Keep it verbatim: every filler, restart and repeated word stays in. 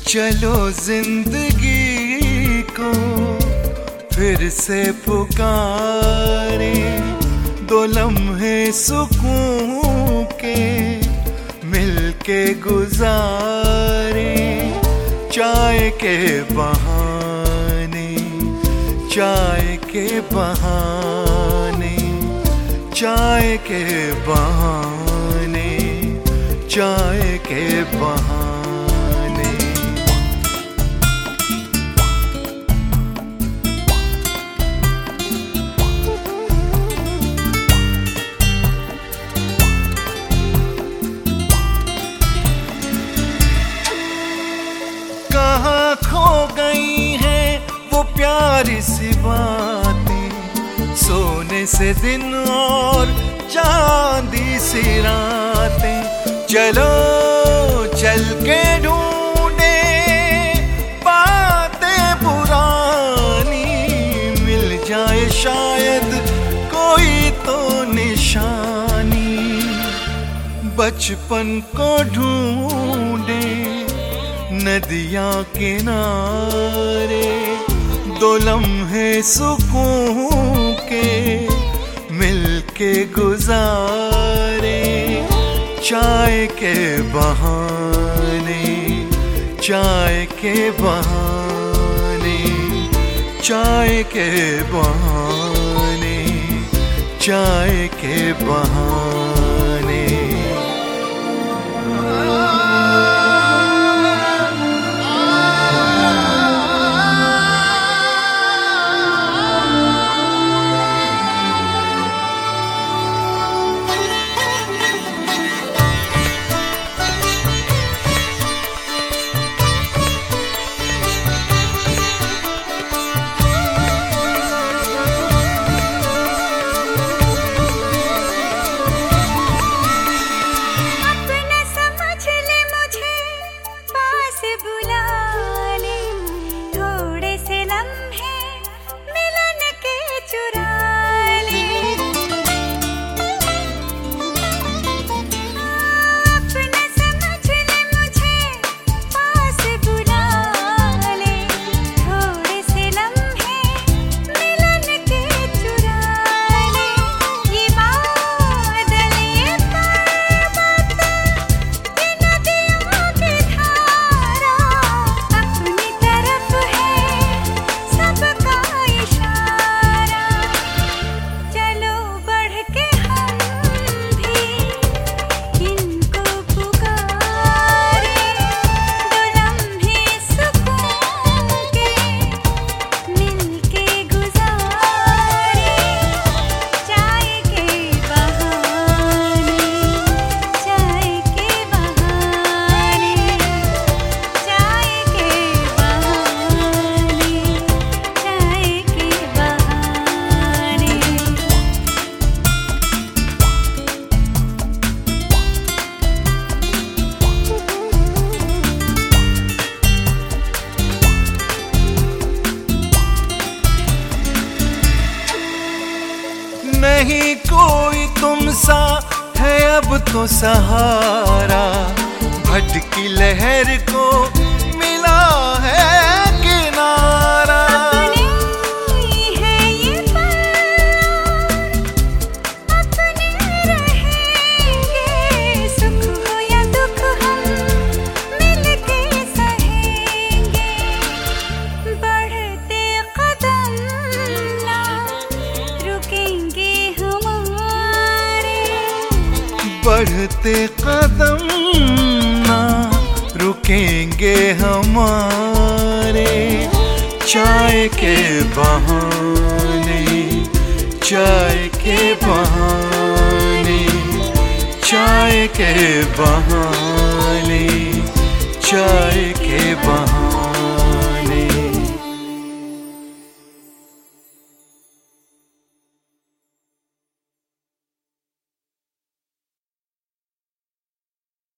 चलो जिंदगी को फिर से पुकारे, दो लम्हे सुकून के मिलके गुजारे। चाय के बहाने, चाय के बहाने, चाय के बहाने, चाय के बहाने। कहाँ खो गई हैं वो प्यारी सी बातें, सोने से दिन और चांदी सी रातें। चलो चल के ढूंढे बातें पुरानी, मिल जाए शायद कोई तो निशानी। बचपन को ढूंढे नदियाँ किनारे, दो लम्हे सुकून के मिलके गुजारे। चाय के बहाने, चाय के बहाने, चाय के बहाने, चाय के बहाने। नहीं कोई तुम सा है अब तो सहारा, भटकी लहर को मिला है किनारा। अपने है ये पल, अपने रहेंगे, सुख हो या दुख हम मिलके सहेंगे। बढ़ते कदम ना रुकेंगे, बढ़ते कदम ना रुकेंगे हमारे। चाय के बहाने, चाय के बहाने, चाय के बहाने, चाय के बहाने।